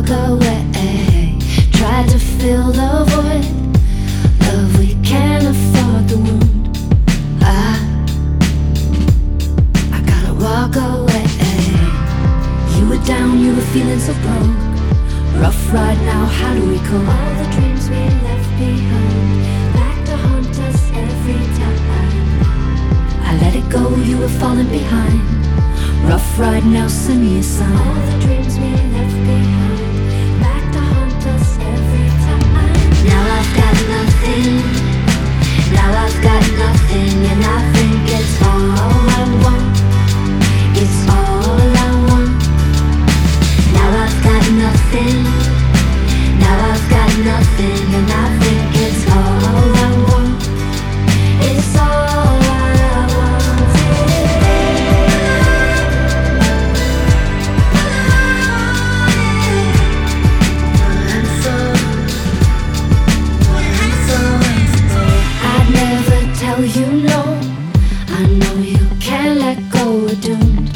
walk away. Tried to fill the void. Love, we can't afford the wound. I gotta walk away. You were down, you were feeling so broke. Rough ride now, how do we cope? All the dreams we left behind, back to haunt us every time. I let it go, you were falling behind. Rough ride now, send me a sign. All the dreams we left behind, back to haunt us every time. Now I've got nothing, now I've got nothing, and I think it's all I want. It's all I want. Now I've got nothing, now I've got nothing, and I think it's all I want. It's all I want. I'd never tell you no. I know you can't let go, we're doomed.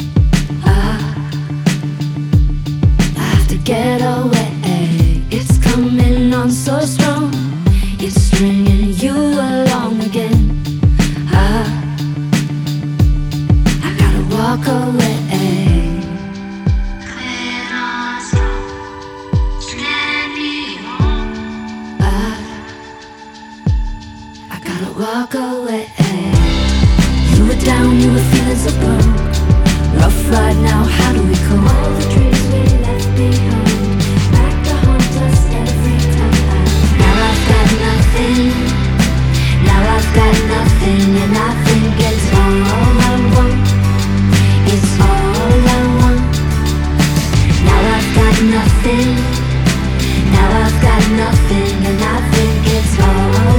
I have to get away. It's coming on so strong. It's stringing you along again. I gotta walk away. I gotta walk away. You were down, you were feeling so broke. Rough ride now, how do we cope? All the dreams we left behind, back to haunt us every time. Now I've got nothing, now I've got nothing, and I think it's all I want. It's all I want. Now I've got nothing, now I've got nothing, and I think it's all